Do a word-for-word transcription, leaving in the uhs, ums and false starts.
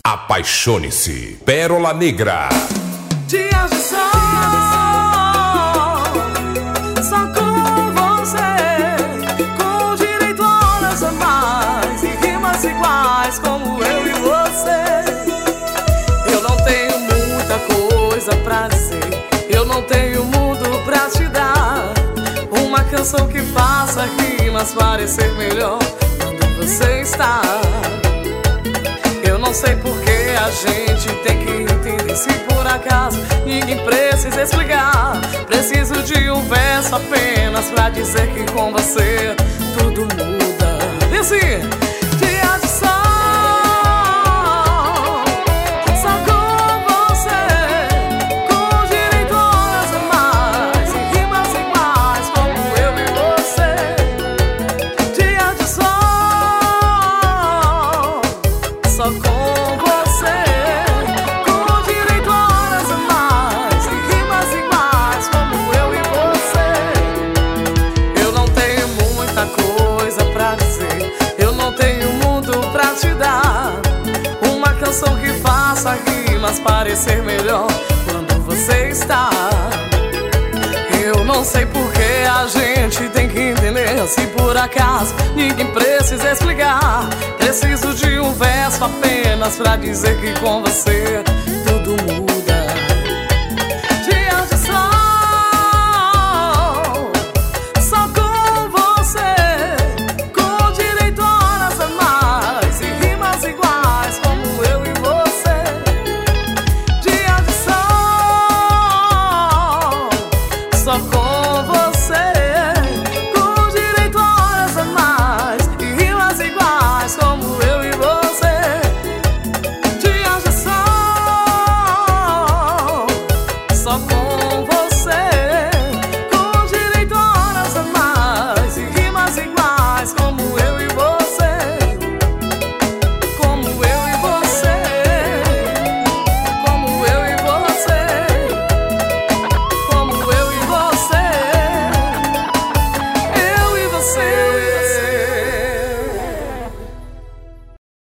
Apaixone-se, Pérola Negra. Dias de sol, só com você, com direito a horas a mais e rimas iguais como eu e você. Eu não tenho muita coisa pra dizer, eu não tenho mundo pra te dar. Uma canção que faça rimas parecer melhor quando você está. Eu não sei por que a gente tem que entender, se por acaso ninguém precisa explicar. Preciso de um verso apenas pra dizer que com você tudo muda. E assim, dia de sol, só com você, com direito a horas a mais e rimas iguais como eu e você. Dia de sol, só com canção que faça rimas parecer melhor quando você está. Eu não sei por que a gente tem que entender, se por acaso ninguém precisa explicar. Preciso de um verso apenas pra dizer que com você